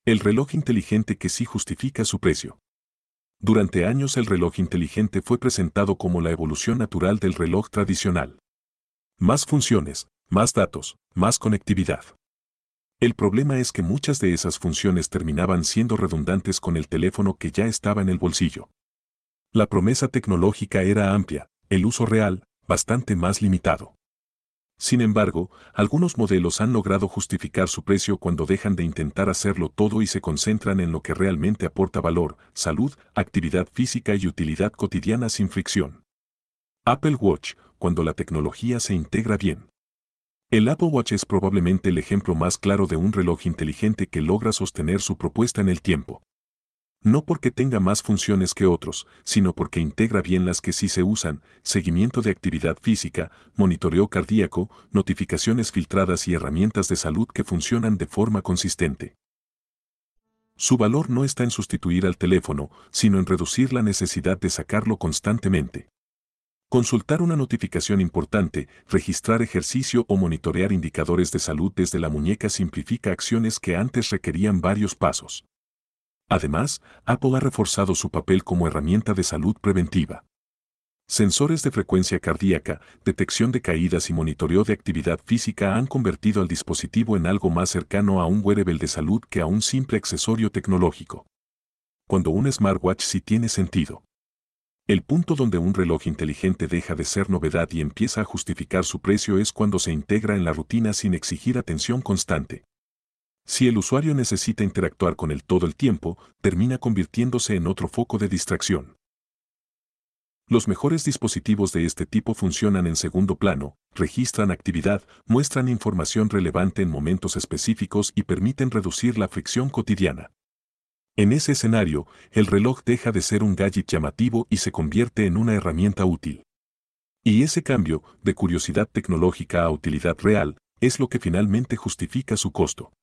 El reloj inteligente que sí justifica su precio. Durante años el reloj inteligente fue presentado como la evolución natural del reloj tradicional. Más funciones, más datos, más conectividad. El problema es que muchas de esas funciones terminaban siendo redundantes con el teléfono que ya estaba en el bolsillo. La promesa tecnológica era amplia, el uso real, bastante más limitado. Sin embargo, algunos modelos han logrado justificar su precio cuando dejan de intentar hacerlo todo y se concentran en lo que realmente aporta valor, salud, actividad física y utilidad cotidiana sin fricción. Apple Watch, cuando la tecnología se integra bien. El Apple Watch es probablemente el ejemplo más claro de un reloj inteligente que logra sostener su propuesta en el tiempo. No porque tenga más funciones que otros, sino porque integra bien las que sí se usan: seguimiento de actividad física, monitoreo cardíaco, notificaciones filtradas y herramientas de salud que funcionan de forma consistente. Su valor no está en sustituir al teléfono, sino en reducir la necesidad de sacarlo constantemente. Consultar una notificación importante, registrar ejercicio o monitorear indicadores de salud desde la muñeca simplifica acciones que antes requerían varios pasos. Además, Apple ha reforzado su papel como herramienta de salud preventiva. Sensores de frecuencia cardíaca, detección de caídas y monitoreo de actividad física han convertido al dispositivo en algo más cercano a un wearable de salud que a un simple accesorio tecnológico. Cuando un smartwatch sí tiene sentido. El punto donde un reloj inteligente deja de ser novedad y empieza a justificar su precio es cuando se integra en la rutina sin exigir atención constante. Si el usuario necesita interactuar con él todo el tiempo, termina convirtiéndose en otro foco de distracción. Los mejores dispositivos de este tipo funcionan en segundo plano, registran actividad, muestran información relevante en momentos específicos y permiten reducir la fricción cotidiana. En ese escenario, el reloj deja de ser un gadget llamativo y se convierte en una herramienta útil. Y ese cambio, de curiosidad tecnológica a utilidad real, es lo que finalmente justifica su costo.